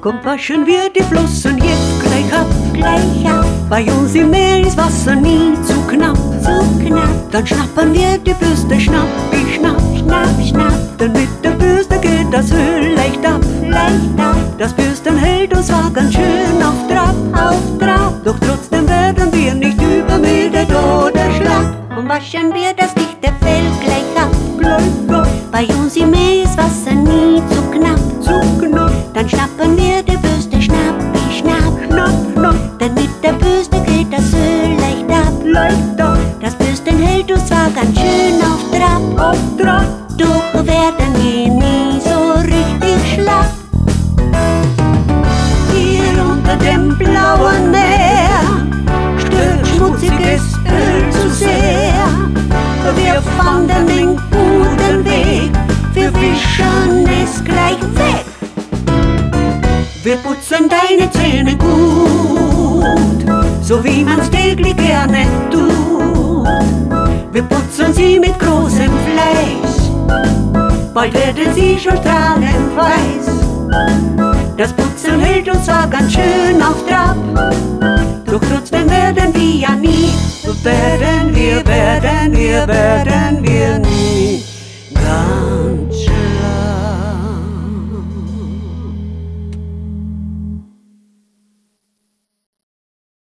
Kommt, waschen wir die Flossen jetzt gleich ab. Bei uns im Meer ist Wasser nie zu knapp. Dann schnappen wir die Bürste, schnapp, schnapp. Denn mit der Bürste geht das Öl leicht ab. Das Bürsten hält uns zwar ganz schön auf Trab. Doch trotzdem werden wir nicht übermüdet oder schlapp. Und waschen wir das dichte Fell gleich ab. Bei uns im Meer ist Wasser nie zu knapp. Dann schnappen wir die Bürste, schnapp. Denn mit der Bürste geht das Öl leicht ab. Das Bürsten hält uns zwar ganz schön auf Trab. Doch werden wir nie so richtig schlapp. Hier unter dem blauen Meer stört schmutziges Öl zu sehr. Wir fanden den guten Weg, wir wischen es gleich weg. Wir putzen deine Zähne gut, so wie man's täglich gerne tut. Wir putzen sie mit großem Fleiß, bald werden sie schon strahlend weiß. Das Putzen hält uns zwar ganz schön auf Trab, doch trotzdem werden wir ja nie, werden wir nie ganz